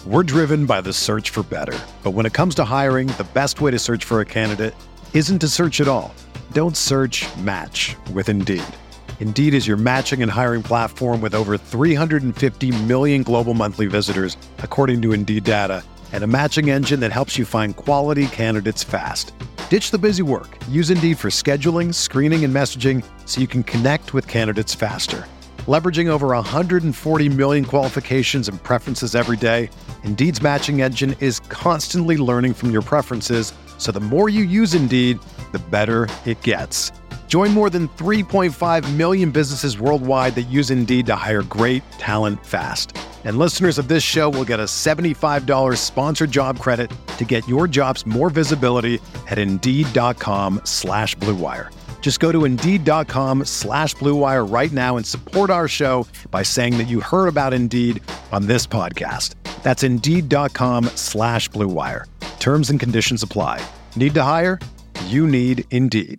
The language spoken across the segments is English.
We're driven by the search for better. But when it comes to hiring, the best way to search for a candidate isn't to search at all. Don't search, match with Indeed. Indeed is your matching and hiring platform with over 350 million global monthly visitors, according to Indeed data, and a matching engine that helps you find quality candidates fast. Ditch the busy work. Use Indeed for scheduling, screening, and messaging so you can connect with candidates faster. Leveraging over 140 million qualifications and preferences every day, Indeed's matching engine is constantly learning from your preferences, so the more you use Indeed, the better it gets. Join more than 3.5 million businesses worldwide that use Indeed to hire great talent fast. And listeners of this show will get a $75 sponsored job credit to get your jobs more visibility at Indeed.com/Blue Wire. Just go to Indeed.com/Blue Wire right now and support our show by saying that you heard about Indeed on this podcast. That's Indeed.com/Blue Wire. Terms and conditions apply. Need to hire? You need Indeed.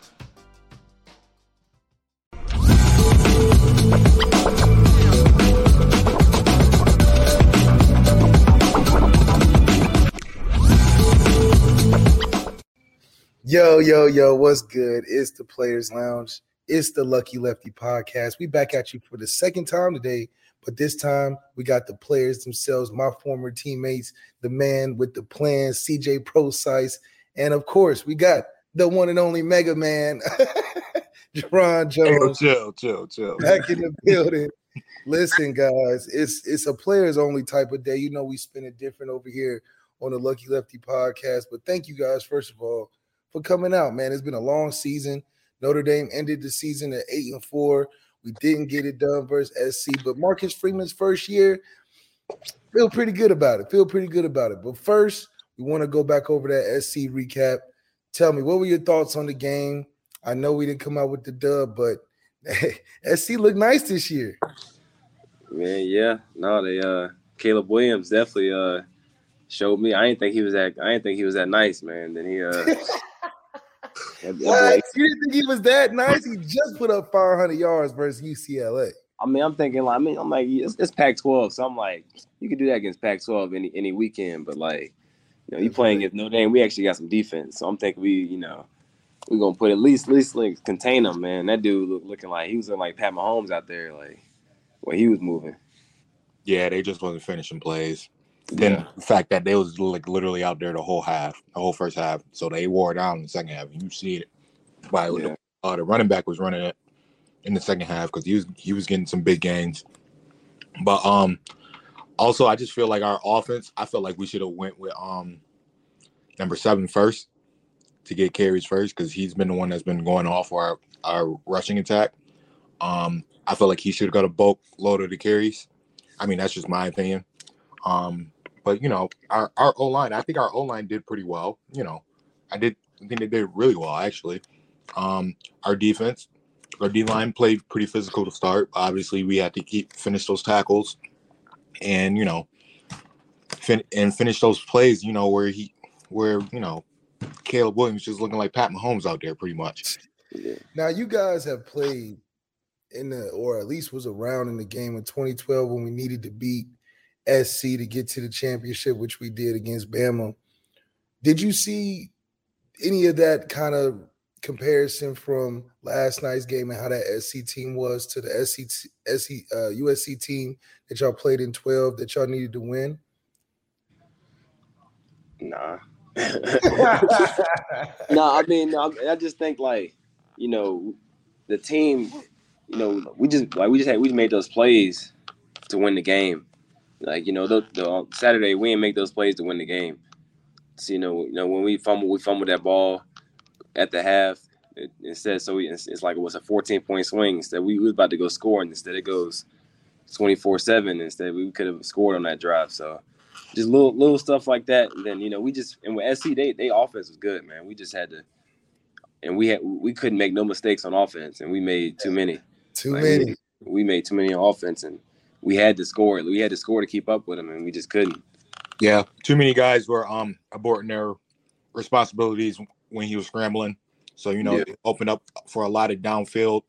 Yo, what's good? It's the Players Lounge. It's the Lucky Lefty podcast. We back at you for the second time today, but this time we got the players themselves, my former teammates, the man with the plan, CJ Prosise, and of course, we got the one and only Mega Man, Jerron Jones. Hey, chill. Back in the building. Listen, guys, it's a players only type of day. You know we spin it different over here on the Lucky Lefty podcast, but thank you guys, first of all, for coming out, man. It's been a long season. Notre Dame ended the season at 8-4. We didn't get it done versus SC, but Marcus Freeman's first year, feel pretty good about it. But first, we want to go back over that SC recap. Tell me, what were your thoughts on the game? I know we didn't come out with the dub, but SC looked nice this year. Man, yeah. No, they Caleb Williams definitely showed me. I didn't think he was that nice, man. Then he What? You didn't think he was that nice? He just put up 500 yards versus UCLA. I mean, I'm thinking like, I'm like, it's Pac-12, so I'm like, you can do that against Pac-12 any weekend, but like, you know, you playing against Notre Dame, we actually got some defense, so I'm thinking we're gonna put at least like contain him, man. That dude looking like he was like Pat Mahomes out there, like where he was moving. Yeah, they just wasn't finishing plays. Then the fact that they was like literally out there the whole first half, so they wore it down in the second half. You see it by the running back was running it in the second half because he was getting some big gains. But also I just feel like our offense, I felt like we should have went with number 7 first to get carries first because he's been the one that's been going off for our rushing attack. I feel like he should have got a bulk load of the carries. I mean, that's just my opinion. But you know, our O-line, I think our O-line did pretty well. You know, I think they did really well actually. Our defense, our D-line played pretty physical to start. Obviously, we had to finish those tackles, and you know, finish those plays. You know, where you know, Caleb Williams just looking like Pat Mahomes out there, pretty much. Now, you guys have played or at least was around in the game in 2012 when we needed to beat SC to get to the championship, which we did against Bama. Did you see any of that kind of comparison from last night's game and how that SC team was to the USC team that y'all played in 12 that y'all needed to win? Nah. I mean, I just think like, you know, the team, you know, we just made those plays to win the game. Like, you know, the Saturday we didn't make those plays to win the game. So, you know when we fumbled that ball at the half. It's like it was a 14-point swing. Instead, we was about to go score, and instead it goes 24-7. Instead, we could have scored on that drive. So, just little stuff like that. And then, you know, and with SC, they offense was good, man. We just had to, and we couldn't make no mistakes on offense, and we made too many. We made too many on offense, and we had to score. We had to score to keep up with them, and we just couldn't. Yeah, too many guys were aborting their responsibilities when he was scrambling. So, you know, it opened up for a lot of downfield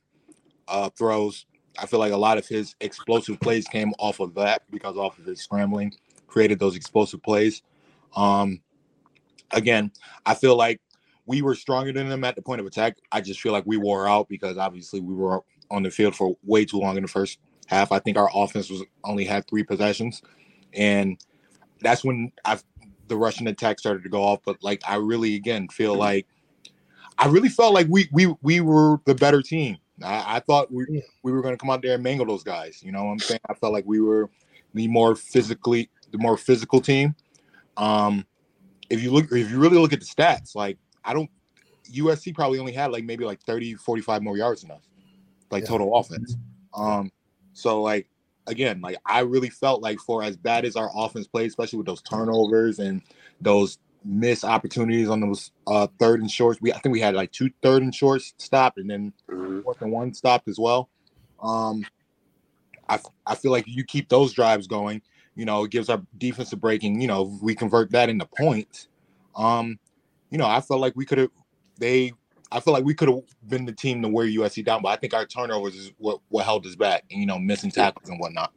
throws. I feel like a lot of his explosive plays came off of that because off of his scrambling created those explosive plays. Again, I feel like we were stronger than them at the point of attack. I just feel like we wore out because obviously we were on the field for way too long in the first half. I think our offense only had 3 possessions, and that's when the Russian attack started to go off. But like, I really, again, felt like we were the better team. I thought we were going to come out there and mangle those guys. You know what I'm saying? I felt like we were the more physical team. If you really look at the stats, like USC probably only had like maybe like 30, 45 more yards than us, like total offense. So like, again, like I really felt like for as bad as our offense played, especially with those turnovers and those missed opportunities on those 3rd and shorts. I think we had like 2 3rd and shorts stopped, and then 4th and 1 stopped as well. I feel like you keep those drives going, you know, it gives our defensive breaking, you know, if we convert that into points. You know, I felt like we could have been the team to wear USC down, but I think our turnovers is what held us back, and, you know, missing tackles and whatnot.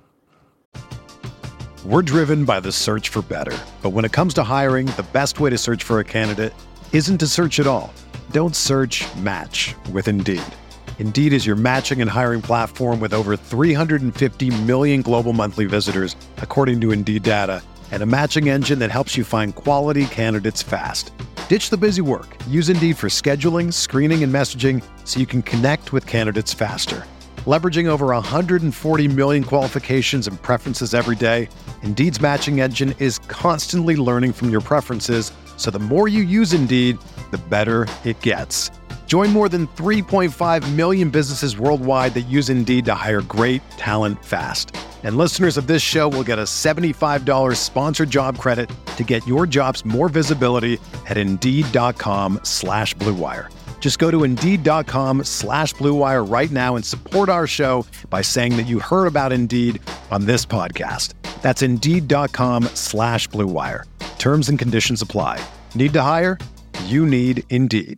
We're driven by the search for better. But when it comes to hiring, the best way to search for a candidate isn't to search at all. Don't search, match with Indeed. Indeed is your matching and hiring platform with over 350 million global monthly visitors, according to Indeed data, and a matching engine that helps you find quality candidates fast. Ditch the busy work. Use Indeed for scheduling, screening, and messaging so you can connect with candidates faster. Leveraging over 140 million qualifications and preferences every day, Indeed's matching engine is constantly learning from your preferences, so the more you use Indeed, the better it gets. Join more than 3.5 million businesses worldwide that use Indeed to hire great talent fast. And listeners of this show will get a $75 sponsored job credit to get your jobs more visibility at Indeed.com/Blue Wire. Just go to Indeed.com/Blue Wire right now and support our show by saying that you heard about Indeed on this podcast. That's Indeed.com/Blue Wire. Terms and conditions apply. Need to hire? You need Indeed.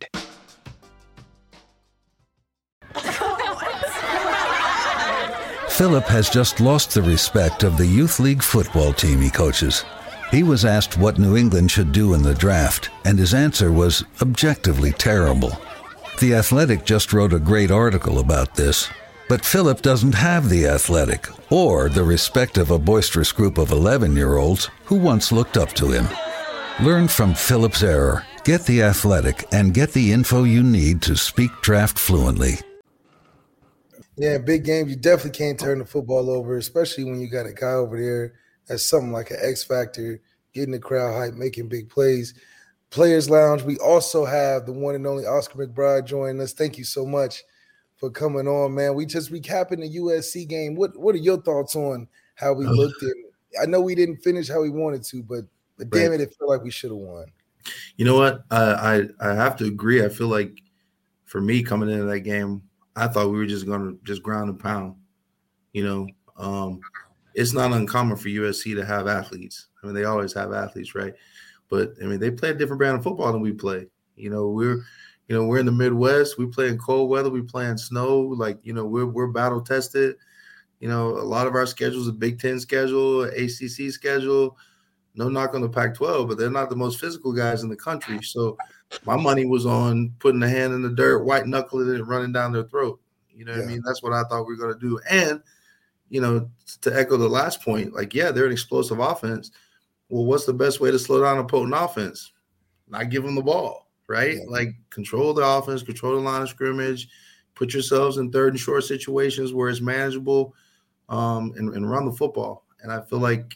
Philip has just lost the respect of the youth league football team he coaches. He was asked what New England should do in the draft, and his answer was objectively terrible. The Athletic just wrote a great article about this, but Philip doesn't have the Athletic or the respect of a boisterous group of 11-year-olds who once looked up to him. Learn from Philip's error. Get the Athletic and get the info you need to speak draft fluently. Yeah, big games, you definitely can't turn the football over, especially when you got a guy over there that's something like an X factor, getting the crowd hype, making big plays. Players Lounge, we also have the one and only Oscar McBride joining us. Thank you so much for coming on, man. We just recapping the USC game. What are your thoughts on how we looked at it? I know we didn't finish how we wanted to, but damn it felt like we should have won. You know what? I have to agree. I feel like for me coming into that game, I thought we were just going to just ground and pound. You know, it's not uncommon for USC to have athletes. I mean, they always have athletes, right? But I mean, they play a different brand of football than we play. You know, we're in the Midwest. We play in cold weather. We play in snow. Like, you know, we're battle tested. You know, a lot of our schedules, a Big Ten schedule, ACC schedule. No knock on the Pac-12, but they're not the most physical guys in the country. So my money was on putting a hand in the dirt, white knuckling it, and running down their throat. You know what I mean? That's what I thought we were going to do. And, you know, to echo the last point, like, yeah, they're an explosive offense. Well, what's the best way to slow down a potent offense? Not give them the ball, right? Yeah. Like, control the offense, control the line of scrimmage, put yourselves in 3rd and short situations where it's manageable, and run the football. And I feel like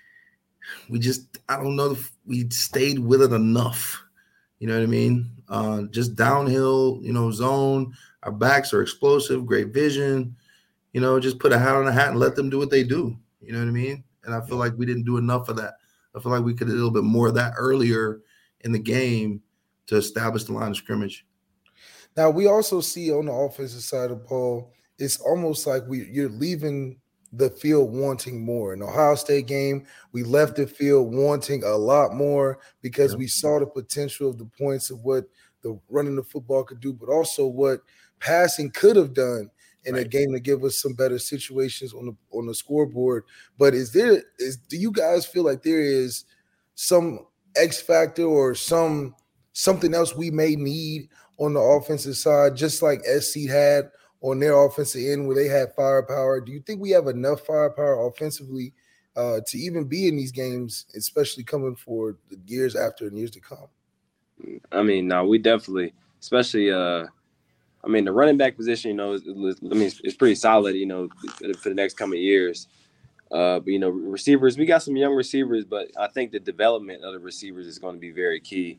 I don't know if we stayed with it enough. You know what I mean? Just downhill, you know, zone. Our backs are explosive, great vision. You know, just put a hat on a hat and let them do what they do. You know what I mean? And I feel like we didn't do enough of that. I feel like we could have a little bit more of that earlier in the game to establish the line of scrimmage. Now, we also see on the offensive side of Paul, it's almost like you're leaving the field wanting more. In the Ohio State game, we left the field wanting a lot more because we saw the potential of the points of what the running the football could do, but also what passing could have done. in a game to give us some better situations on the scoreboard. But do you guys feel like there is some X factor or something else we may need on the offensive side, just like SC had on their offensive end where they had firepower? Do you think we have enough firepower offensively to even be in these games, especially coming for the years after and years to come? I mean, no, we definitely, especially, the running back position, it's pretty solid, for the next coming years. But, receivers, we got some young receivers, but I think the development of the receivers is going to be very key.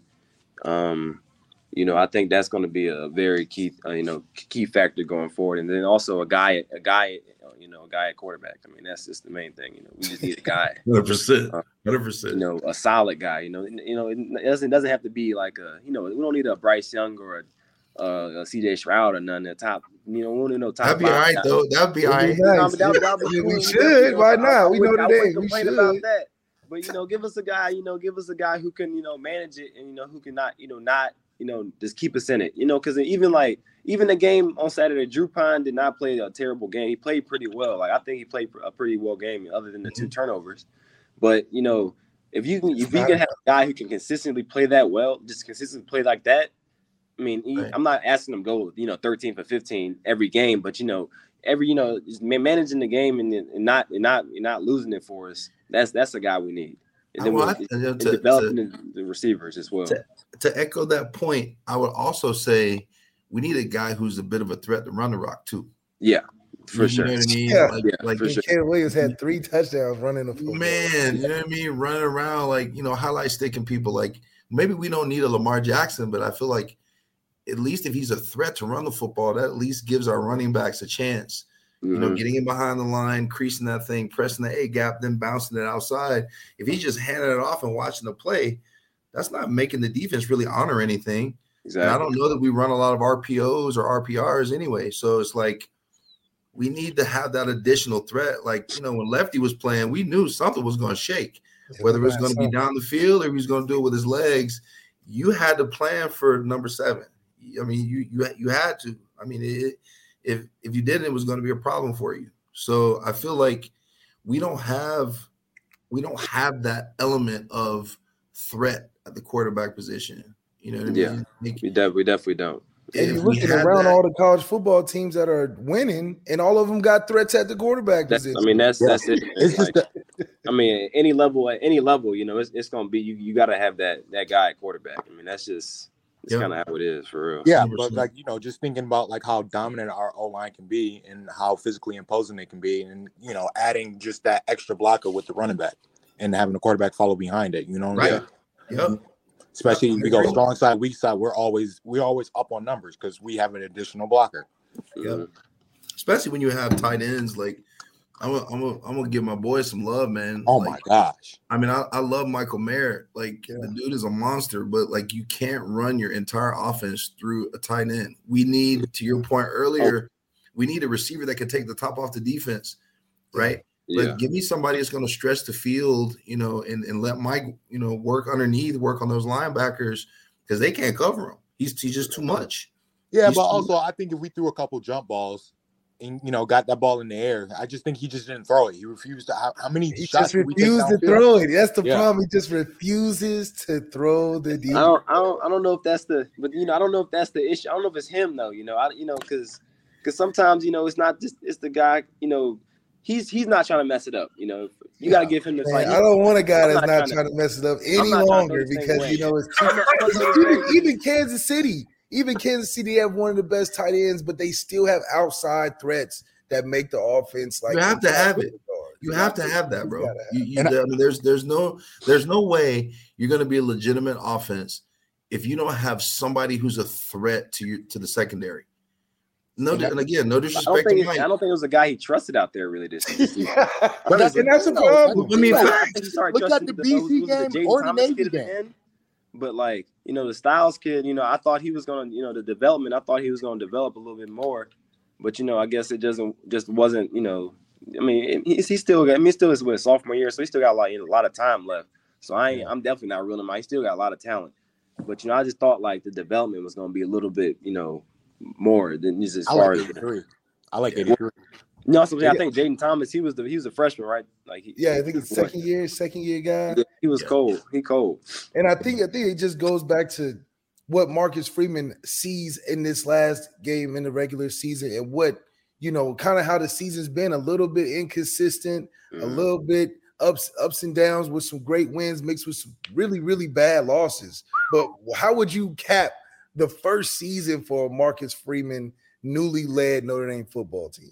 I think that's going to be a very key, key factor going forward. And then also a guy at quarterback. I mean, that's just the main thing. We just need a guy. 100%. 100%. A solid guy. It doesn't have to be like we don't need a Bryce Young or a C.J. Stroud or none at the top. We don't need no top. That'd be all right, though. That'd be all right. We should. Why not? We know today. We should. About that. But give us a guy. Give us a guy who can manage it and who can not just keep us in it. Because even the game on Saturday, Drew Pine did not play a terrible game. He played pretty well. Like I think he played a pretty well game, other than the 2 turnovers. But if you can have a guy who can consistently play that well, just consistently play like that. I mean, I'm not asking him to go 13 for 15 every game, but just managing the game and not losing it for us. That's a guy we need. And then developing the receivers as well. To echo that point, I would also say we need a guy who's a bit of a threat to run the rock too. Yeah, for sure. You know what I mean? Yeah, for sure. Caleb Williams had 3 touchdowns running the football. Man, you know what I mean? Running around highlight sticking people. Like maybe we don't need a Lamar Jackson, but I feel like at least if he's a threat to run the football, that at least gives our running backs a chance. Getting him behind the line, creasing that thing, pressing the A gap, then bouncing it outside. If he's just handing it off and watching the play, that's not making the defense really honor anything. Exactly. And I don't know that we run a lot of RPOs or RPRs anyway. So it's like we need to have that additional threat. Like, when Lefty was playing, we knew something was going to shake, whether it was going to be down the field or he was going to do it with his legs. You had to plan for number 7. I mean, you had to. I mean, if you didn't, it was going to be a problem for you. So I feel like we don't have that element of threat at the quarterback position. You know what I mean? We definitely don't. And you're looking around all the college football teams that are winning, and all of them got threats at the quarterback position. I mean, that's it. It's like, any level, it's going to be you got to have that guy at quarterback. I mean, that's just. It's kind of how it is for real. Yeah, but just thinking about how dominant our O-line can be and how physically imposing it can be, and adding just that extra blocker with the running back and having the quarterback follow behind it. Right. Yep. Especially if we go strong side, weak side, we're always up on numbers because we have an additional blocker. Yep. Especially when you have tight ends like. I'm gonna give my boy some love, man. Oh my gosh! I mean, I love Michael Mayer. The dude is a monster, but you can't run your entire offense through a tight end. We need, to your point earlier, we need a receiver that can take the top off the defense, right? Yeah. But give me somebody that's going to stretch the field, and let Mike, work underneath, work on those linebackers because they can't cover him. He's just too much. Yeah, but also I think if we threw a couple jump balls. And, got that ball in the air. I just think he just didn't throw it. He refused to. How many he shots? Just refused to throw it. That's the problem. He just refuses to throw the deep. I don't know if that's the. But I don't know if that's the issue. I don't know if it's him though. Because sometimes it's not just it's the guy. He's not trying to mess it up. You got to give him the fight. I don't want a guy that's not trying to mess it up any longer because it's even Kansas City. Even Kansas City have one of the best tight ends, but they still have outside threats that make the offense you have to have it. You have to have that, bro. There's no way you're going to be a legitimate offense if you don't have somebody who's a threat to the secondary. No disrespect to Mike. I don't think it was a guy he trusted out there really this season. And that's a problem. Look at the BC game or the Navy game. But the Styles kid, I thought he was gonna, the development. I thought he was gonna develop a little bit more, but I guess it just wasn't. I mean, he still got. I mean, still is with sophomore year, so he still got a lot of time left. So I'm definitely not ruling him out. He still got a lot of talent, but I just thought the development was gonna be a little bit, more than just as far as. I like 83. No, so I think Jaden Thomas, he was a freshman, right? Like I think it's second year guy. Yeah, he was cold. He cold. And I think it just goes back to what Marcus Freeman sees in this last game in the regular season, and what, kind of how the season's been a little bit inconsistent, a little bit ups and downs, with some great wins mixed with some really, really bad losses. But how would you cap the first season for Marcus Freeman, newly led Notre Dame football team?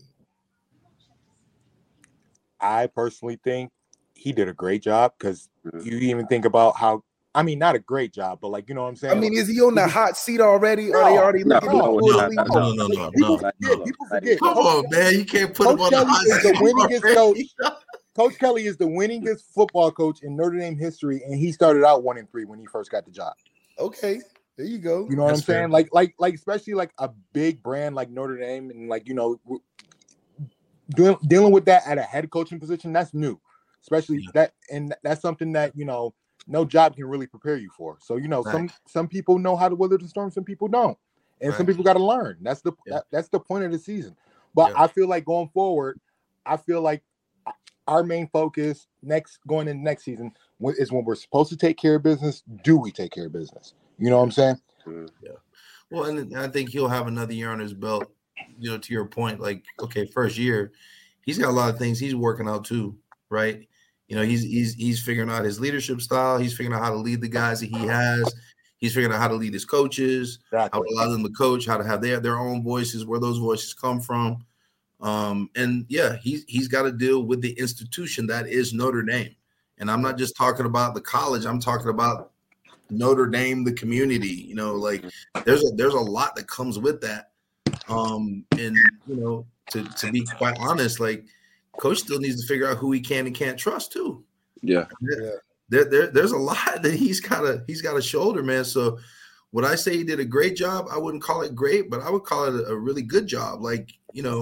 I personally think he did a great job, because you even think about how, I mean, not a great job, but like, you know what I'm saying? I mean, is he on the hot seat already? Are they already looking No. People forget. Come on, man. You can't put him on the hot seat. Coach Kelly is the winningest football coach in Notre Dame history, and he started out 1-3 when he first got the job. Okay, there you go. You know what I'm saying? Like especially like a big brand like Notre Dame, and like, dealing with that at a head coaching position, that's new. Especially that, and that's something that, no job can really prepare you for. So, some people know how to weather the storm, some people don't. And some people got to learn. That's the point of the season. But I feel like going forward, our main focus going into next season is when we're supposed to take care of business. Do we take care of business? You know what I'm saying? Yeah. Well, and I think he'll have another year on his belt. To your point, like, okay, first year, he's got a lot of things he's working out too, right? He's figuring out his leadership style. He's figuring out how to lead the guys that he has. He's figuring out how to lead his coaches, how to allow them to coach, how to have their own voices, where those voices come from. He's got to deal with the institution that is Notre Dame. And I'm not just talking about the college. I'm talking about Notre Dame, the community. There's a lot that comes with that. To be quite honest, like, Coach still needs to figure out who he can and can't trust too. Yeah. There's a lot that he's got to shoulder, man. So would I say he did a great job? I wouldn't call it great, but I would call it a really good job. Like,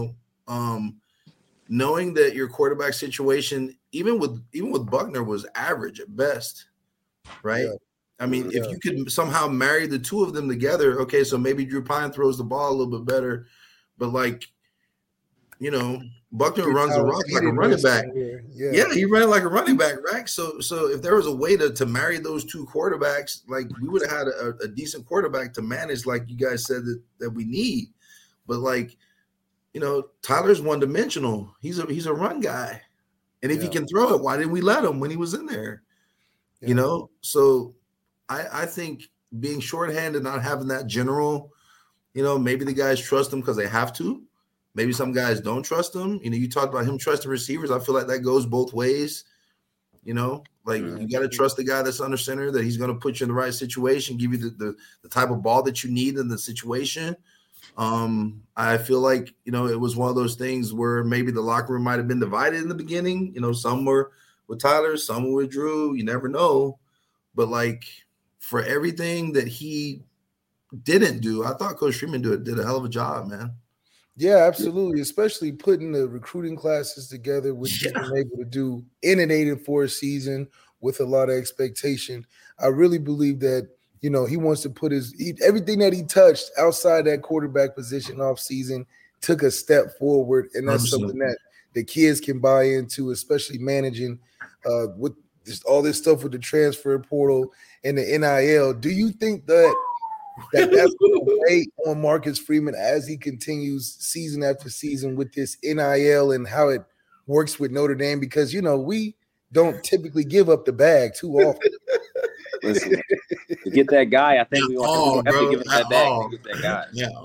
knowing that your quarterback situation, even with Buckner, was average at best, right? Yeah. I mean, if you could somehow marry the two of them together, okay, so maybe Drew Pine throws the ball a little bit better, but like, Buckner runs the rock like a running back. Yeah, he ran like a running back, right? So if there was a way to marry those two quarterbacks, like, we would have had a decent quarterback to manage, like you guys said that we need. But like, Tyler's one-dimensional. He's a run guy. And if he can throw it, why didn't we let him when he was in there? Yeah. So I think being shorthanded, not having that general, maybe the guys trust him because they have to. Maybe some guys don't trust him. You talked about him trusting receivers. I feel like that goes both ways. You got to trust the guy that's under center, that he's going to put you in the right situation, give you the type of ball that you need in the situation. I feel like, it was one of those things where maybe the locker room might have been divided in the beginning. Some were with Tyler, some were with Drew. You never know. But like, for everything that he didn't do, I thought Coach Freeman did a hell of a job, man. Yeah, absolutely. Especially putting the recruiting classes together, which he's been able to do in an 8-4 season with a lot of expectation. I really believe that, he wants to put everything that he touched outside that quarterback position off season took a step forward. And that's something that the kids can buy into, especially managing with all this stuff with the transfer portal and the NIL. Do you think that's going to weigh on Marcus Freeman as he continues season after season with this NIL and how it works with Notre Dame? Because, we don't typically give up the bag too often. Listen, to get that guy, I think we have to give him that bag to get that guy.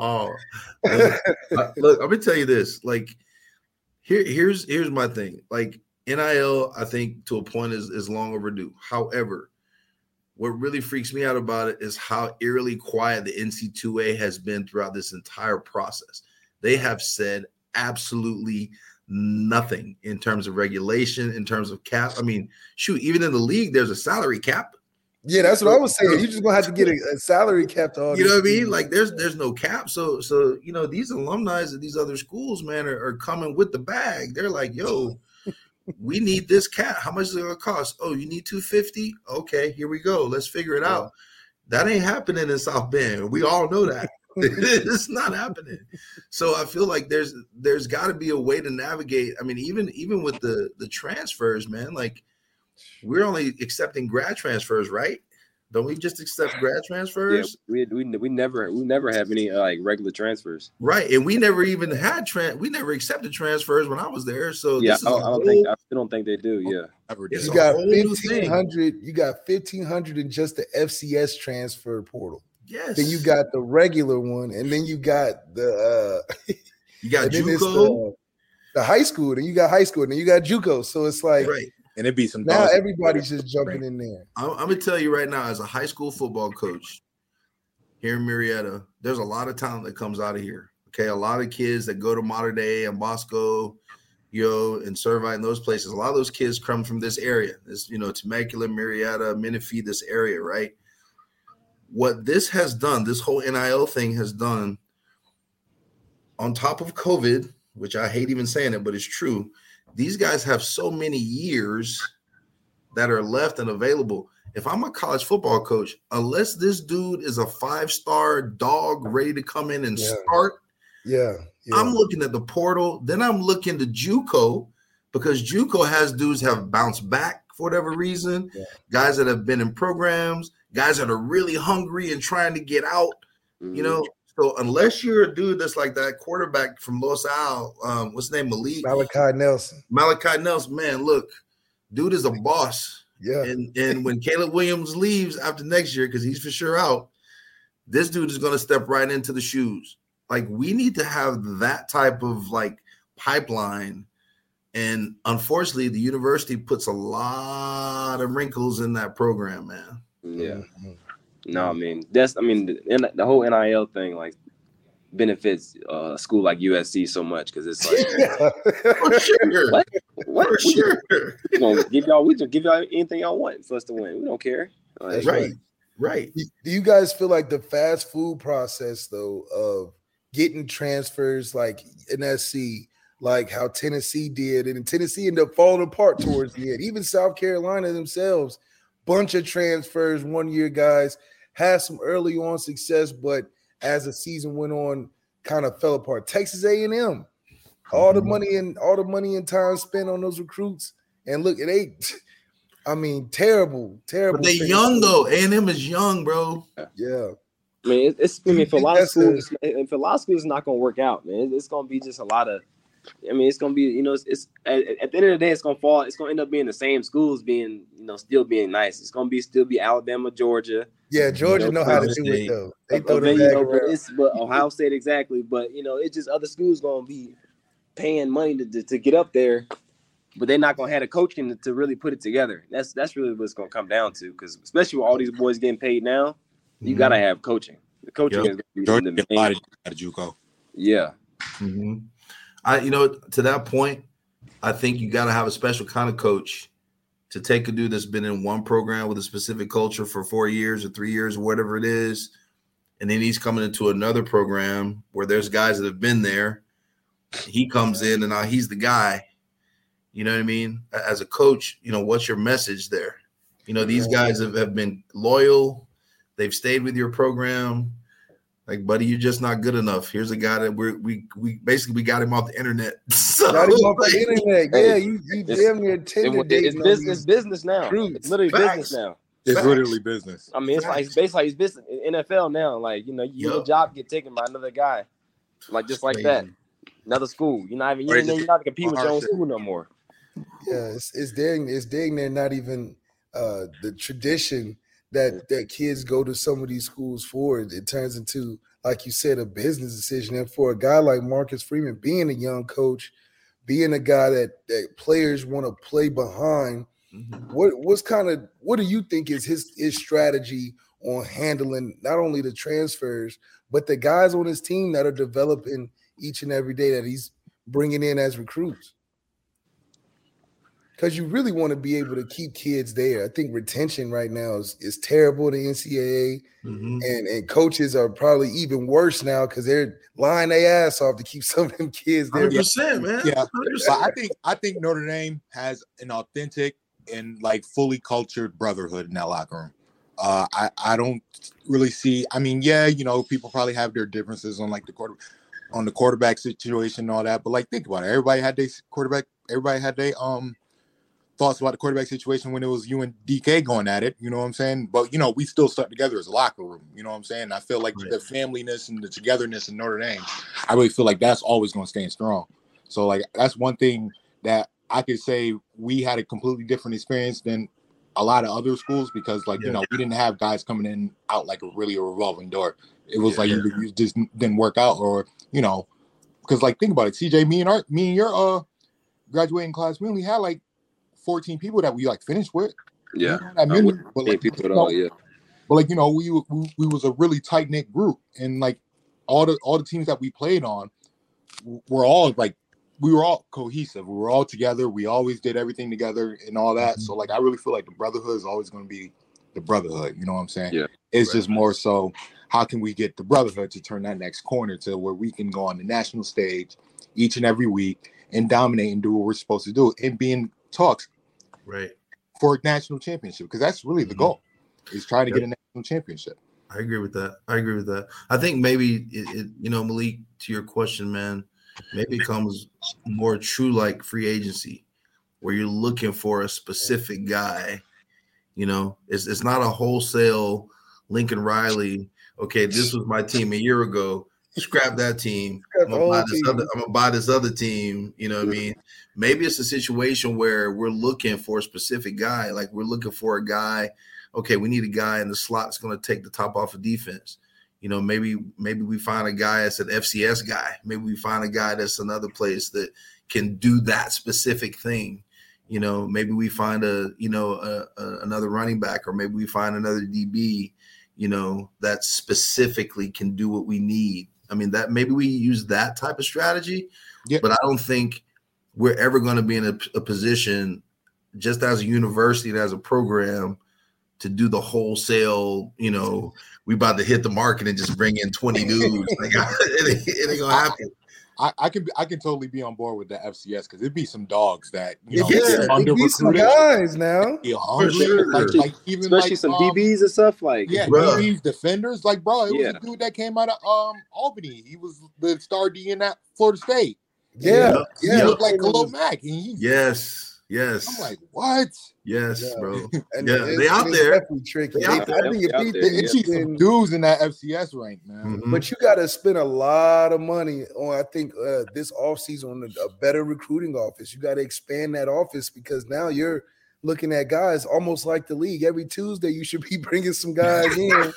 Yeah. Look, I'm gonna tell you this. Like, here's my thing. Like, NIL, I think to a point is long overdue. However, what really freaks me out about it is how eerily quiet the NC2A has been throughout this entire process. They have said absolutely nothing in terms of regulation, in terms of cap. I mean, shoot, even in the league, there's a salary cap. Yeah, that's what I was saying. You're just gonna have to get a salary cap to all. You know what I mean? Like, there's no cap. So these alumni at these other schools, man, are coming with the bag. They're like, yo, we need this cap. How much is it gonna cost? Oh, you need $250? Okay, here we go. Let's figure it out. That ain't happening in South Bend. We all know that. It's not happening. So I feel like there's got to be a way to navigate. I mean, even with the transfers, man, like we're only accepting grad transfers, right? Don't we just accept grad transfers? Yeah, we never have any like regular transfers. Right, and we never even had we never accepted transfers when I was there. So yeah, I still don't think they do. Yeah, you got 1,500. You got 1,500 in just the FCS transfer portal. Yes. Then you got the regular one, and then you got the you got JUCO, the high school. Then you got high school, and then you got JUCO. So it's like right. And it'd be some now everybody's just jumping in there. I'm gonna tell you right now, as a high school football coach here in Marietta, there's a lot of talent that comes out of here. Okay, a lot of kids that go to Mater Dei and Bosco, and Servite and those places. A lot of those kids come from this area. This, Temecula, Marietta, Menifee, this area, right? What this has done, this whole NIL thing has done, on top of COVID, which I hate even saying it, but it's true. These guys have so many years that are left and available. If I'm a college football coach, unless this dude is a 5-star dog ready to come in and start, I'm looking at the portal. Then I'm looking to JUCO, because JUCO has dudes have bounced back for whatever reason, guys that have been in programs, guys that are really hungry and trying to get out, So unless you're a dude that's like that quarterback from Los Al, what's his name, Malachi Nelson, man, look, dude is a boss. Yeah. And when Caleb Williams leaves after next year, because he's for sure out, this dude is going to step right into the shoes. Like, we need to have that type of like pipeline. And unfortunately, the university puts a lot of wrinkles in that program, man. Yeah. No, I mean, the whole NIL thing like benefits a school like USC so much, because it's like for sure. What? For sure. We gonna give y'all anything y'all want for us to win. We don't care. That's right. Do you guys feel like the fast food process though of getting transfers like in SC, like how Tennessee did, and Tennessee ended up falling apart towards the end? Even South Carolina themselves, bunch of transfers 1 year, guys. Had some early on success, but as the season went on, kind of fell apart. Texas A&M, all the money and time spent on those recruits, and look, terrible. But they young though. A&M is young, bro. Yeah. I mean, for a lot of schools, it's not going to work out, man. It's going to be just a lot of. I mean, it's going to be, it's at the end of the day, it's going to fall. It's going to end up being the same schools being, still being nice. It's going to still be Alabama, Georgia. Yeah, Georgia know how to do it though. They throw the bag around. But Ohio State exactly. But it's just other schools going to be paying money to get up there, but they're not going to have the coaching to really put it together. That's really what it's going to come down to. Because especially with all these boys getting paid now, you got to have coaching. The coaching is going to be the main. JUCO. Yeah. Mm-hmm. To that point, I think you got to have a special kind of coach to take a dude that's been in one program with a specific culture for 4 years or 3 years or whatever it is, and then he's coming into another program where there's guys that have been there. He comes in and now he's the guy. You know what I mean? As a coach, what's your message there? These guys have been loyal. They've stayed with your program. Like, buddy, you're just not good enough. Here's a guy that we basically got him off the internet. Got him off the internet. Yeah, you damn near it's business now. It's literally business now. It's literally business. I mean, it's basically it's business. NFL now, like your job get taken by another guy, like just like that. Another school. You're not compete with your own school no more. Yeah, it's dang near not even the tradition that kids go to some of these schools for. It turns into, like you said, a business decision. And for a guy like Marcus Freeman, being a young coach, being a guy that players want to play behind, what do you think is his strategy on handling not only the transfers, but the guys on his team that are developing each and every day that he's bringing in as recruits? Because you really want to be able to keep kids there. I think retention right now is terrible in the NCAA, and coaches are probably even worse now because they're lying their ass off to keep some of them kids there. 100%, man. Yeah, but I think Notre Dame has an authentic and like fully cultured brotherhood in that locker room. I don't really see. I mean, yeah, people probably have their differences on like the quarterback situation and all that. But like, think about it. Everybody had their quarterback. Everybody had their thoughts about the quarterback situation when it was you and DK going at it. You know what I'm saying? But we still stuck together as a locker room. You know what I'm saying? I feel like the familyness and the togetherness in Notre Dame, I really feel like that's always going to stay strong. So like, that's one thing that I could say we had a completely different experience than a lot of other schools because we didn't have guys coming in out like a revolving door. It was you just didn't work out or, because like, think about it, CJ, me and your graduating class, we only had like 14 people that we like finished with. Yeah. But like, people at all, yeah. But like, we was a really tight knit group and like all the teams that we played on were all like, we were all cohesive. We were all together. We always did everything together and all that. So like, I really feel like the brotherhood is always going to be the brotherhood. You know what I'm saying? Yeah. It's just more so, how can we get the brotherhood to turn that next corner to where we can go on the national stage each and every week and dominate and do what we're supposed to do and be in talks for a national championship, because that's really the goal, is trying to get a national championship. I agree with that. I think maybe it Malik, to your question, man, maybe it comes more true like free agency, where you're looking for a specific guy. It's not a wholesale Lincoln Riley. Okay, this was my team a year ago. Scrap that team. I'm gonna buy this other team. You know what I mean? Maybe it's a situation where we're looking for a specific guy. Like, we're looking for a guy. Okay, we need a guy in the slot that's going to take the top off of defense. Maybe we find a guy that's an FCS guy. Maybe we find a guy that's another place that can do that specific thing. Maybe we find another running back, or maybe we find another DB, that specifically can do what we need. I mean, that maybe we use that type of strategy, but I don't think we're ever going to be in a position, just as a university and as a program, to do the wholesale, we about to hit the market and just bring in 20 dudes. Like, it ain't gonna happen. I can totally be on board with the FCS, because it'd be some dogs that it'd be some guys now. Sure. Like even especially some DBs and stuff like DBs, defenders. Like, bro, it was a dude that came out of Albany. He was the star D in that Florida State. He looked like Khalil Mack. Yes. I'm like, what? Yes, bro. And they out there. Definitely tricky. I think it's some dudes in that FCS rank, man. Mm-hmm. But you got to spend a lot of money on, I think, this offseason on a better recruiting office. You got to expand that office, because now you're looking at guys almost like the league. Every Tuesday, you should be bringing some guys in.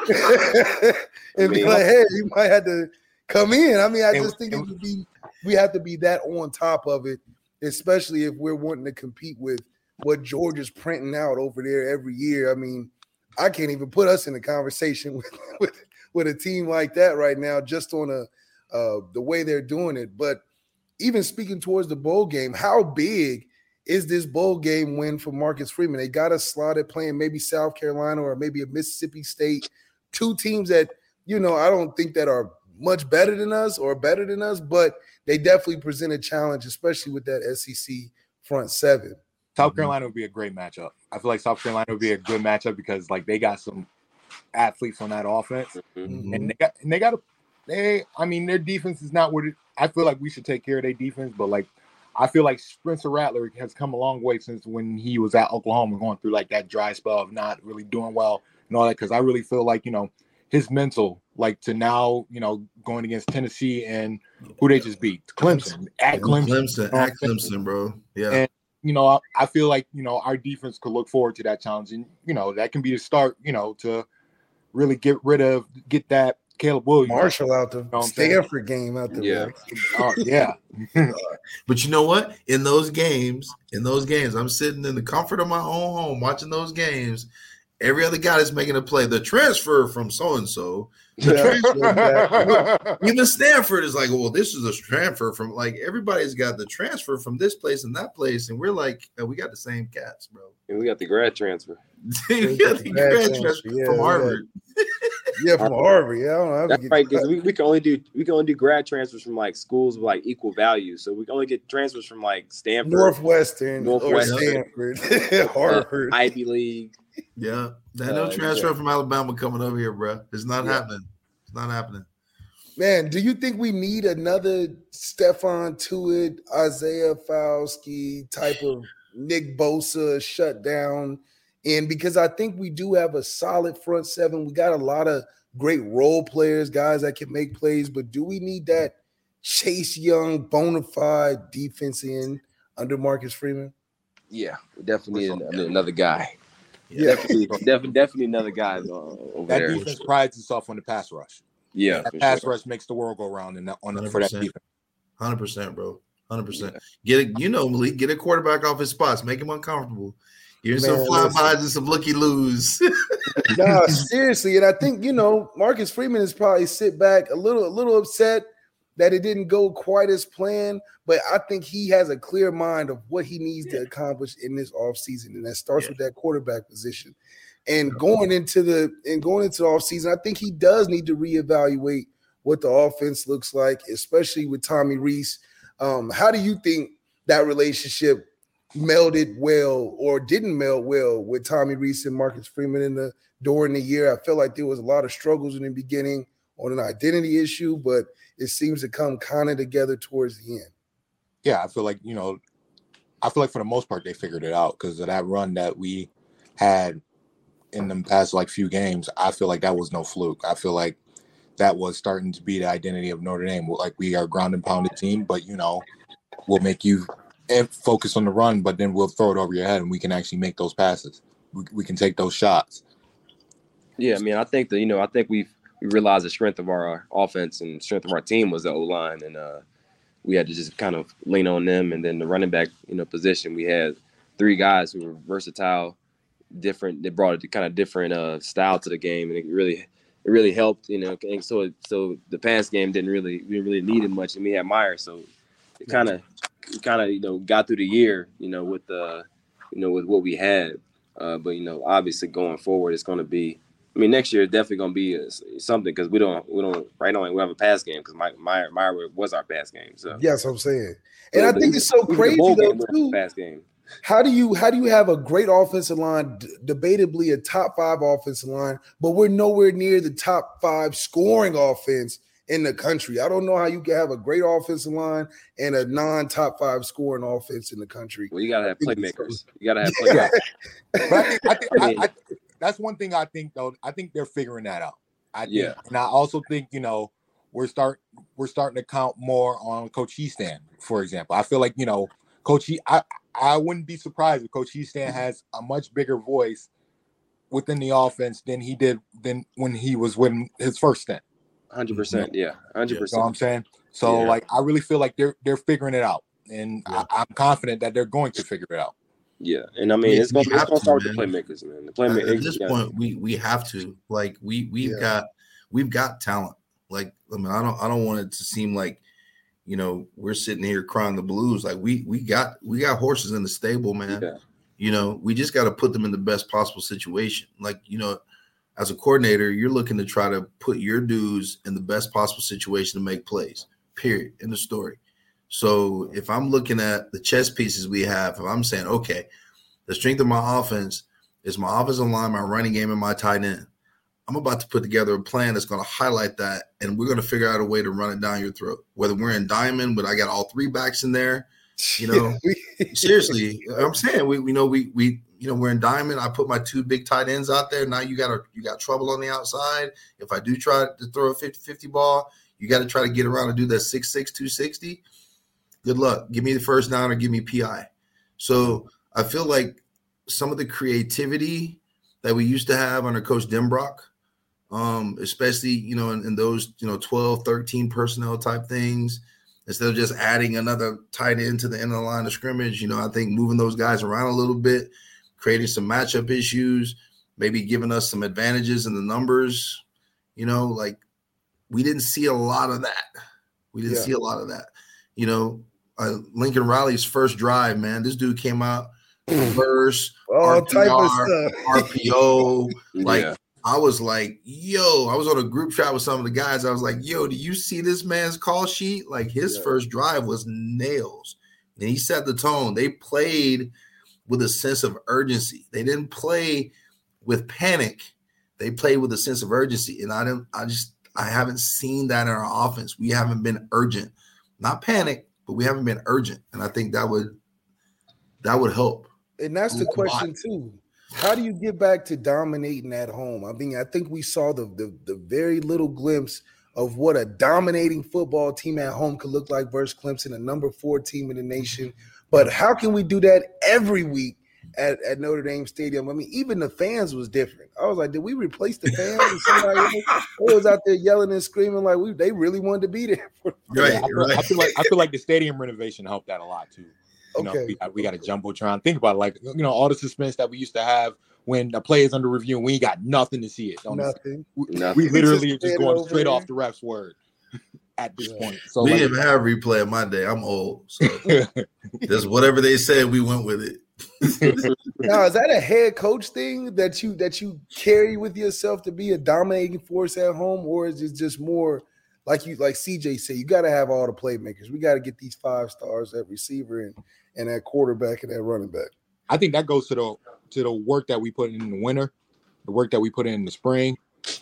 And be like, hey, you might have to come in. I mean, I just think we have to be that on top of it, especially if we're wanting to compete with what Georgia's printing out over there every year. I mean, I can't even put us in a conversation with a team like that right now, just on the way they're doing it. But even speaking towards the bowl game, how big is this bowl game win for Marcus Freeman? They got us slotted playing maybe South Carolina or maybe a Mississippi State, two teams that, I don't think that are much better than us, but they definitely present a challenge, especially with that SEC front seven. South Carolina would be a great matchup. I feel like South Carolina would be a good matchup, because like they got some athletes on that offense, and their defense is not what I feel like we should take care of their defense, but like I feel like Spencer Rattler has come a long way since when he was at Oklahoma, going through like that dry spell of not really doing well and all that. Because I really feel like his mental, like, to now, going against Tennessee and who they just beat, Clemson, at Clemson, bro. Yeah. And, I feel like, our defense could look forward to that challenge. And, that can be the start, to really get that Caleb Williams. Marshall out the Stanford game out there. Yeah. But you know what? In those games, I'm sitting in the comfort of my own home watching those games. Every other guy that's making a play, the transfer from so-and-so, even Stanford is like, well, this is a transfer from, like, everybody's got the transfer from this place and that place. And we're like, we got the same cats, bro. And we got the grad transfer. We got the grad transfer from Harvard. From Harvard. Yeah, I don't know. That's right, because we can only do grad transfers from like schools with like equal value. So we can only get transfers from like Stanford, Northwestern. Or Stanford, Harvard, Ivy League. Yeah, that no transfer from Alabama coming over here, bro. It's not happening. It's not happening. Man, do you think we need another Stephon Tuitt, Isaiah Fowlsky type of Nick Bosa shutdown? And because I think we do have a solid front seven, we got a lot of great role players, guys that can make plays, but do we need that Chase Young bona fide defense in under Marcus Freeman? Yeah, we definitely need another guy. Yeah, definitely another guy over that there. defense prides itself on the pass rush. Yeah, that pass rush makes the world go round for that defense. 100%, bro. 100%. Malik, get a quarterback off his spots, make him uncomfortable. Give him some flybys and some looky-loos. Nah, seriously. And I think, Marcus Freeman is probably sit back a little upset that it didn't go quite as planned, but I think he has a clear mind of what he needs to accomplish in this offseason, and that starts with that quarterback position. And going into the offseason, I think he does need to reevaluate what the offense looks like, especially with Tommy Rees. How do you think that relationship melded well or didn't meld well with Tommy Rees and Marcus Freeman during the year? I felt like there was a lot of struggles in the beginning on an identity issue, but it seems to come kind of together towards the end. Yeah, I feel like for the most part they figured it out because of that run that we had in the past few games. I feel like that was no fluke. I feel like that was starting to be the identity of Notre Dame. Like, we are a ground and pounded team, but we'll make you focus on the run, but then we'll throw it over your head and we can actually make those passes. We can take those shots. Yeah, I mean, I think we realized the strength of our offense and strength of our team was the O-line, and we had to just kind of lean on them. And then the running back, position, we had three guys who were versatile, different. They brought a kind of different style to the game, and it really helped. And so the pass game we didn't really need it much, and we had Meyer, so it kind of got through the year, with what we had. But obviously going forward, it's going to be. I mean, next year is definitely going to be something because we don't right now we have a pass game because Meyer was our pass game. So yeah, that's what I'm saying. And I think it's so crazy though too. Pass game. How do you have a great offensive line, debatably a top 5 offensive line, but we're nowhere near the top 5 scoring offense in the country? I don't know how you can have a great offensive line and a non-top 5 scoring offense in the country. Well, you gotta have playmakers. You gotta have playmakers. But I think that's one thing I think, though. I think they're figuring that out. And I also think we're starting to count more on Coach Hiestand, for example. I feel like Coach I wouldn't be surprised if Coach Hiestand has a much bigger voice within the offense than he did when he was with his first stint. 100%, yeah, 100%. You know what I'm saying? So I really feel like they're figuring it out, and I'm confident that they're going to figure it out. Yeah, and I mean it's going to start with the playmakers, man. The playmakers. At this point, we have to we've got talent. Like, I mean, I don't want it to seem like we're sitting here crying the blues. Like, we got horses in the stable, man. Yeah. We just got to put them in the best possible situation. Like, as a coordinator, you're looking to try to put your dudes in the best possible situation to make plays. Period. End of story. So if I'm looking at the chess pieces we have, if I'm saying, okay, the strength of my offense is my offensive line, my running game, and my tight end. I'm about to put together a plan that's going to highlight that, and we're going to figure out a way to run it down your throat. Whether we're in diamond, but I got all 3 backs in there, seriously, I'm saying we're in diamond. I put my 2 big tight ends out there. Now you got trouble on the outside. If I do try to throw a 50-50 ball, you got to try to get around and do that 6'6", 260. Good luck. Give me the first down or give me PI. So I feel like some of the creativity that we used to have under Coach Denbrock, especially, in those, 12, 13 personnel type things, instead of just adding another tight end to the end of the line of scrimmage, I think moving those guys around a little bit, creating some matchup issues, maybe giving us some advantages in the numbers, like we didn't see a lot of that. Lincoln Riley's first drive, man, this dude came out reverse, type of stuff. RPO. Like, I was like, yo, I was on a group chat with some of the guys. I was like, yo, do you see this man's call sheet? Like, his first drive was nails. And he set the tone. They played with a sense of urgency. They didn't play with panic. They played with a sense of urgency, and I haven't seen that in our offense. We haven't been urgent, not panic, but we haven't been urgent, and I think that would help. And that's the question too. How do you get back to dominating at home? I mean, I think we saw the very little glimpse of what a dominating football team at home could look like versus Clemson, a number 4 team in the nation. But how can we do that every week at Notre Dame Stadium? I mean, even the fans was different. I was like, did we replace the fans? And somebody else was out there yelling and screaming like they really wanted to be there. Right. I feel like the stadium renovation helped that a lot too. You know, we got a jumbotron. Think about it, like, you know, all the suspense that we used to have when a play is under review and we ain't got nothing to see it. Nothing. We literally are just going straight off the ref's word at this point. So we didn't have replay in my day. I'm old, so just whatever they said, we went with it. Now, is that a head coach thing that you carry with yourself to be a dominating force at home, or is it just more like CJ said, you got to have all the playmakers. We got to get these 5 stars at receiver and at quarterback and at running back. I think that goes to the work that we put in the winter, the work that we put in the spring.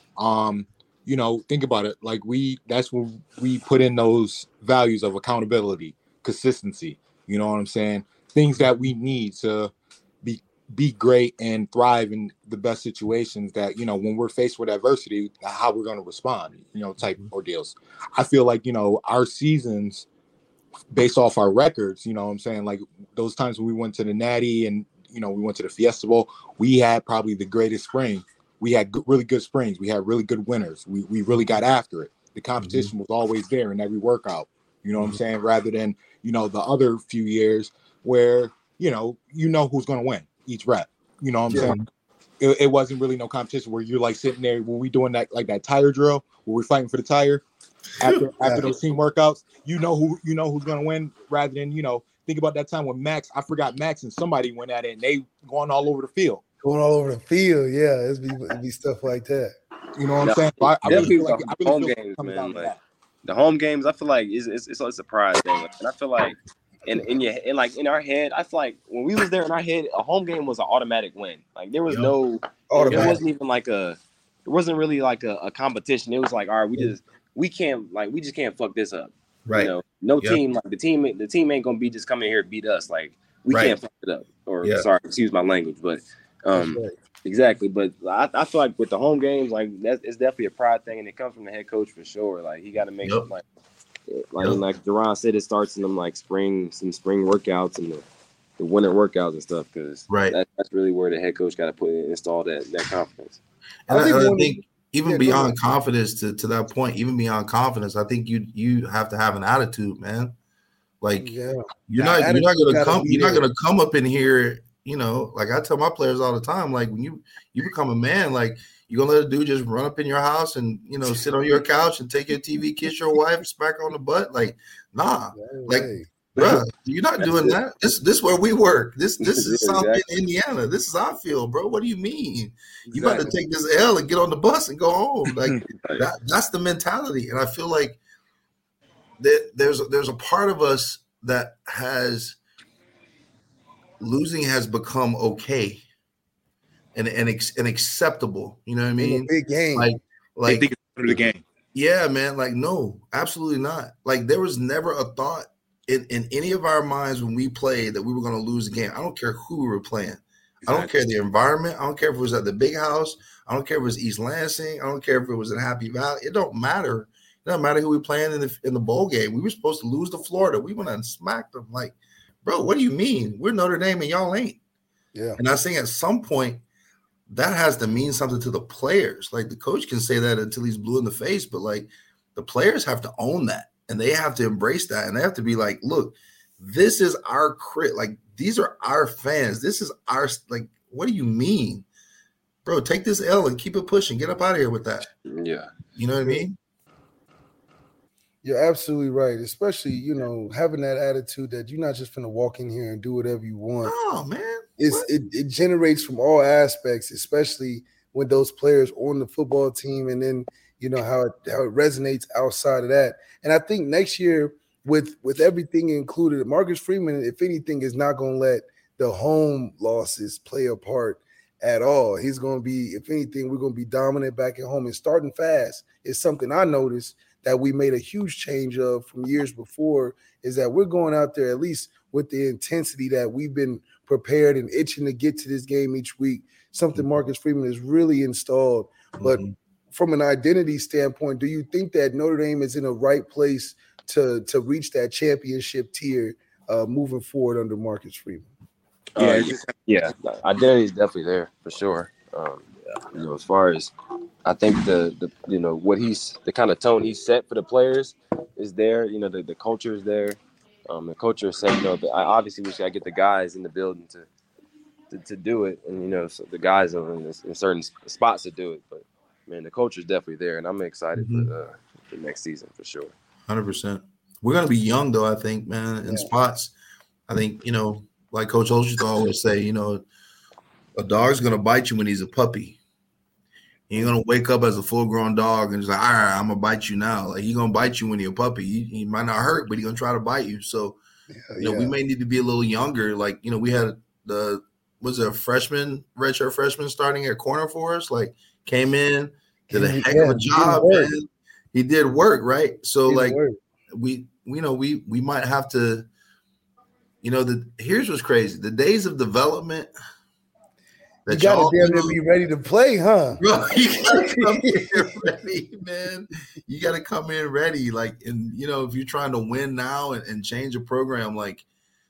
You know, think about it. Like that's when we put in those values of accountability, consistency. You know what I'm saying? Things that we need to be great and thrive in the best situations that, you know, when we're faced with adversity, how we're going to respond, you know, type ordeals. I feel like, you know, our seasons based off our records, you know what I'm saying? Like those times when we went to the Natty and, you know, we went to the Fiesta Bowl, we had probably the greatest spring. We had really good springs. We had really good winters. We really got after it. The competition was always there in every workout, you know what I'm saying? Rather than, you know, the other few years where, you know who's going to win each rep. You know what I'm saying? It wasn't really no competition where you're like sitting there when we doing that, like that tire drill where we're fighting for the tire after those team workouts, you know who's going to win, rather than, you know, think about that time when Max and somebody went at it and they going all over the field. Yeah. It'd be stuff like that. You know what I'm saying? So I really feel like home games, man. Like, the home games, I feel like it's a surprise thing, and I feel like in our head, I feel like when we was there in our head, a home game was an automatic win. Like there was it wasn't even like it wasn't really like a competition. It was like, all right, we just can't fuck this up. Right. You know, team, like the team ain't gonna be just coming here to beat us. Like we can't fuck it up. Or sorry, excuse my language, but exactly. But I feel like with the home games, like it's definitely a pride thing, and it comes from the head coach for sure. Like he got to make sure, like Jerron said, it starts in them like spring workouts and the winter workouts and stuff, because that's really where the head coach got to install that confidence. And I think even beyond confidence, to that point, even beyond confidence, I think you have to have an attitude, man. Like you're not gonna come up in here, you know, like I tell my players all the time, like when you become a man, like you're gonna let a dude just run up in your house and, you know, sit on your couch and take your TV, kiss your wife, smack her on the butt. Like, nah, like, bro, you're not doing that. This is where we work. This is South Bend, Indiana. This is our field, bro. What do you mean? You about to take this L and get on the bus and go home? Like that's the mentality. And I feel like there's a part of us that losing has become okay and acceptable. You know what I mean? Big game. Like think it's part of the game. Yeah, man. Like, no, absolutely not. Like there was never a thought in any of our minds when we played that we were going to lose the game. I don't care who we were playing. Exactly. I don't care the environment. I don't care if it was at the big house. I don't care if it was East Lansing. I don't care if it was in Happy Valley. It don't matter. It doesn't matter who we playing in the bowl game. We were supposed to lose to Florida. We went and smacked them. Like, bro, what do you mean? We're Notre Dame and y'all ain't. Yeah. And I think at some point that has to mean something to the players. Like the coach can say that until he's blue in the face, but like the players have to own that. And they have to embrace that. And they have to be like, look, this is our crit. Like, these are our fans. This is our, like, what do you mean? Bro, take this L and keep it pushing. Get up out of here with that. Yeah. You know what I mean? You're absolutely right. Especially, you know, having that attitude that you're not just going to walk in here and do whatever you want. Oh, man. It generates from all aspects, especially when those players on the football team, and then, you know, how it resonates outside of that. And I think next year, with everything included, Marcus Freeman, if anything, is not going to let the home losses play a part at all. He's going to be, if anything, we're going to be dominant back at home. And starting fast is something I noticed that we made a huge change of from years before, is that we're going out there at least with the intensity that we've been prepared and itching to get to this game each week, something Marcus Freeman has really installed. But from an identity standpoint, do you think that Notre Dame is in a right place to reach that championship tier moving forward under Marcus Freeman? Yeah, identity is definitely there for sure. As far as I think the what he's the kind of tone he's set for the players is there. The culture is there. The culture is set. But obviously we got to get the guys in the building to do it, and so the guys are in certain spots to do it. But man, the culture is definitely there, and I'm excited for the next season for sure. 100%. We're gonna be young though, I think, man, in spots. I think like Coach Holtz used to always say, a dog's gonna bite you when he's a puppy. He ain't gonna wake up as a full-grown dog and just like, all right, I'm gonna bite you now. Like, he gonna bite you when you're a puppy. He might not hurt, but he gonna try to bite you. So, we may need to be a little younger. Like, we had redshirt freshman starting at corner for us. Like, came in, did a heck of a job, man. He did work, right? So, we might have to. Here's what's crazy. The days of development. You gotta damn near be ready to play, huh? Bro, you gotta come in ready, man. You gotta come in ready. Like, and if you're trying to win now and change a program, like,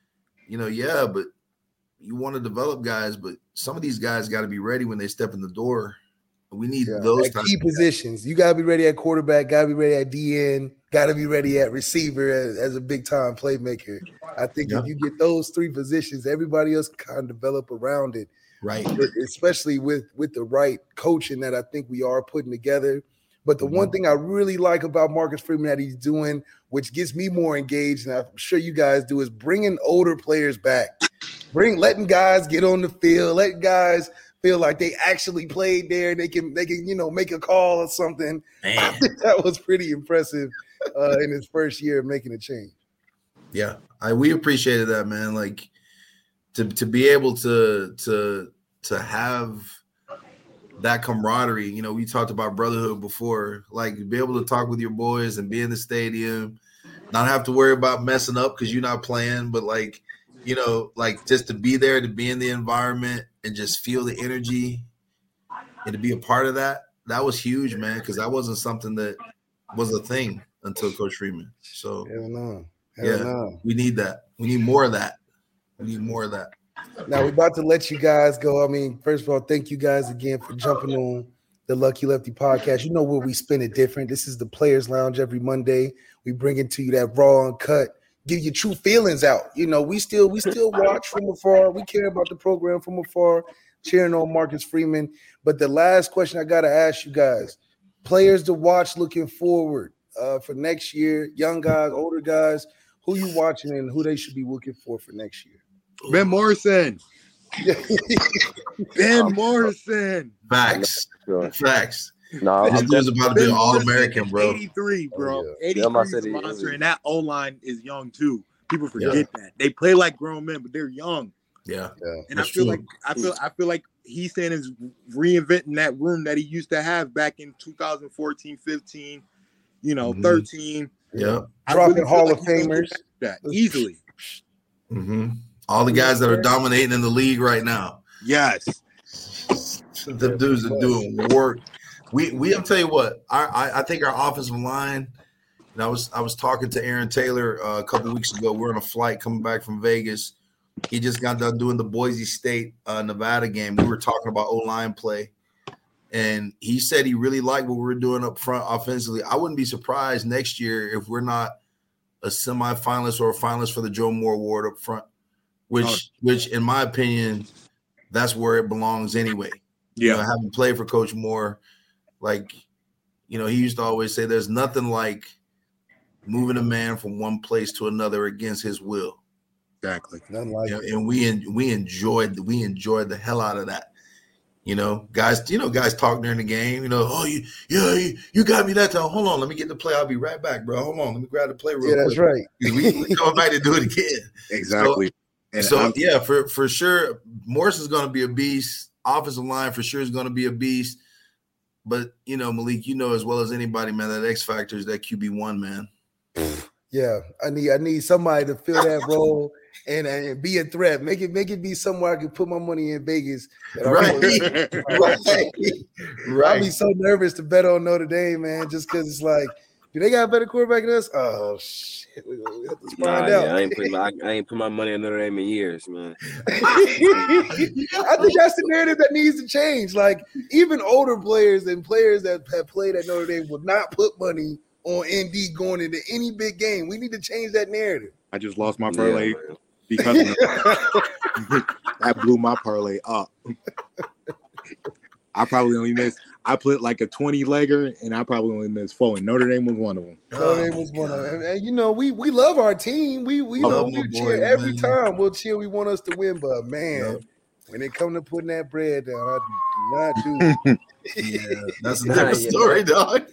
but you want to develop guys, but some of these guys got to be ready when they step in the door. We need those at key positions. You gotta be ready at quarterback, gotta be ready at DN, gotta be ready at receiver as a big time playmaker. I think if you get those three positions, everybody else can kind of develop around it. Right. Especially with the right coaching that I think we are putting together. But the one thing I really like about Marcus Freeman that he's doing, which gets me more engaged, and I'm sure you guys do, is bringing older players back. Letting guys get on the field, letting guys feel like they actually played there. They can make a call or something. Man. I think that was pretty impressive in his first year of making a change. Yeah, we appreciated that, man. Like, to be able to have that camaraderie, we talked about brotherhood before, like, be able to talk with your boys and be in the stadium, not have to worry about messing up because you're not playing, but like just to be there, to be in the environment and just feel the energy and to be a part of that was huge, man, because that wasn't something that was a thing until Coach Freeman. So Hell no. We need that. We need more of that. Now, we're about to let you guys go. I mean, first of all, thank you guys again for jumping on the Lucky Lefty podcast. You know where we spin it different. This is the Players Lounge every Monday. We bring it to you that raw and cut, give you true feelings out. We still watch from afar. We care about the program from afar, cheering on Marcus Freeman. But the last question I got to ask you guys, players to watch looking forward for next year, young guys, older guys, who you watching and who they should be looking for next year? Ben Morrison. Ben Morrison. Facts. No, this dude's about to be an All-American, bro. 83, bro. Oh, yeah. 83 is a monster, and that O-line is young too. People forget that. They play like grown men, but they're young. Yeah. And I feel like he's saying is reinventing that room that he used to have back in 2014, 15, 13. Yeah. Dropping Hall of Famers. That easily. Mm-hmm. All the guys that are dominating in the league right now. Yes. The dudes are doing work. I'll tell you what, I think our offensive line, and I was talking to Aaron Taylor a couple of weeks ago. We're on a flight coming back from Vegas. He just got done doing the Boise State Nevada game. We were talking about O-line play. And he said he really liked what we were doing up front offensively. I wouldn't be surprised next year if we're not a semifinalist or a finalist for the Joe Moore Award up front, which in my opinion, that's where it belongs anyway. Yeah. Having played for Coach Moore, he used to always say there's nothing like moving a man from one place to another against his will. Exactly. Nothing like it. And we enjoyed the hell out of that. Guys talk during the game, you got me that time. Hold on, let me get the play. I'll be right back, bro. Hold on, let me grab the play real quick. Yeah, that's right. We come back to do it again. Exactly. For sure, Morris is going to be a beast. Offensive line for sure is going to be a beast. But, Malik, as well as anybody, man, that X factor is that QB1, man. Yeah, I need somebody to fill that role and be a threat. Make it be somewhere I can put my money in Vegas. Right. I'll be so nervous to bet on Notre Dame, man, just because it's like, do they got a better quarterback than us? Oh shit, we have to find out. Yeah, I ain't put my money on Notre Dame in years, man. I think that's the narrative that needs to change. Like, even older players and players that have played at Notre Dame would not put money on ND going into any big game. We need to change that narrative. I just lost my parlay because of that blew my parlay up. I probably only missed. I put like a 20-legger, and I probably only missed 4. And Notre Dame was one of them. Notre Dame was one of them. And we love our team. We cheer every time. We'll cheer. We want us to win, but man, when it comes to putting that bread down, I do not do it. Yeah, that's a different story, dog.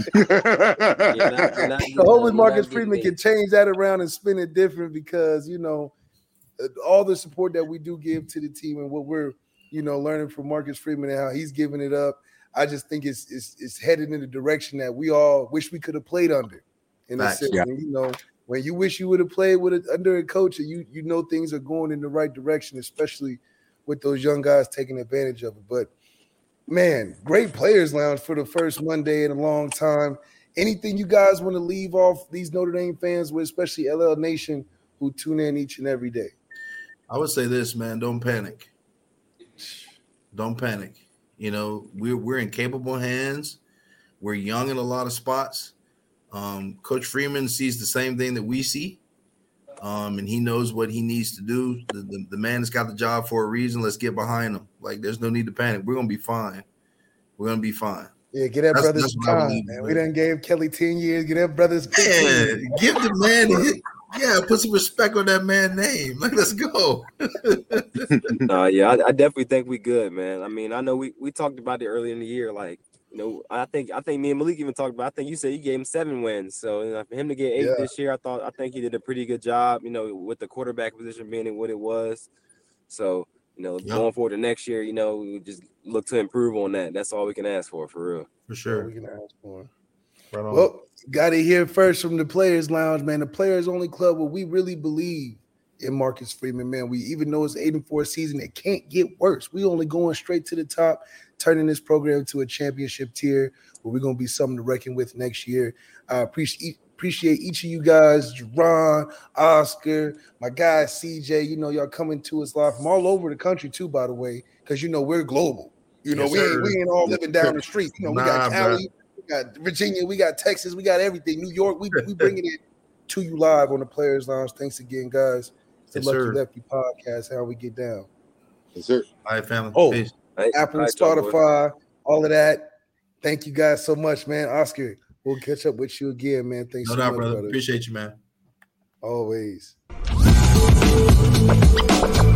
Hopefully Marcus Freeman can change that around and spin it different because, all the support that we do give to the team and what we're, learning from Marcus Freeman and how he's giving it up, I just think it's headed in the direction that we all wish we could have played under. In a sense, when you wish you would have played under a coach, and you know things are going in the right direction, especially with those young guys taking advantage of it. But man, great players lounge for the first Monday in a long time. Anything you guys want to leave off these Notre Dame fans with, especially LL Nation, who tune in each and every day? I would say this, man, don't panic. Don't panic. We're in capable hands. We're young in a lot of spots. Coach Freeman sees the same thing that we see, and he knows what he needs to do. The man has got the job for a reason. Let's get behind him. Like, there's no need to panic. We're going to be fine. We're going to be fine. Yeah, get that brother's time, man. We done gave Kelly 10 years. Get that brother's 15. Yeah, give the man put some respect on that man's name. Like, let's go. I definitely think we good, man. I mean, I know we talked about it earlier in the year. Like, I think me and Malik even talked about. I think you said you gave him 7 wins. So for him to get 8 this year, I think he did a pretty good job. With the quarterback position being what it was. So going forward to next year, we just look to improve on that. That's all we can ask for real. For sure, we can ask for. Right on. Well, got to hear first from the Players Lounge, man. The Players Only Club where we really believe in Marcus Freeman, man. We even though it's 8-4 season, it can't get worse. We only going straight to the top, turning this program to a championship tier where we're going to be something to reckon with next year. I appreciate each of you guys, Jerron, Oscar, my guy CJ. Y'all coming to us live from all over the country too, by the way, because we're global. We ain't all living down the street. We got Cali, we got Virginia, we got Texas, we got everything. New York, we bringing it to you live on the Players Lounge. Thanks again, guys. It's the Lucky Lefty Podcast. How we get down. Yes, sir. All right, family. Peace. Apple, Spotify, all of that. Thank you guys so much, man. Oscar, we'll catch up with you again, man. Thanks so much, brother. Appreciate you, man. Always.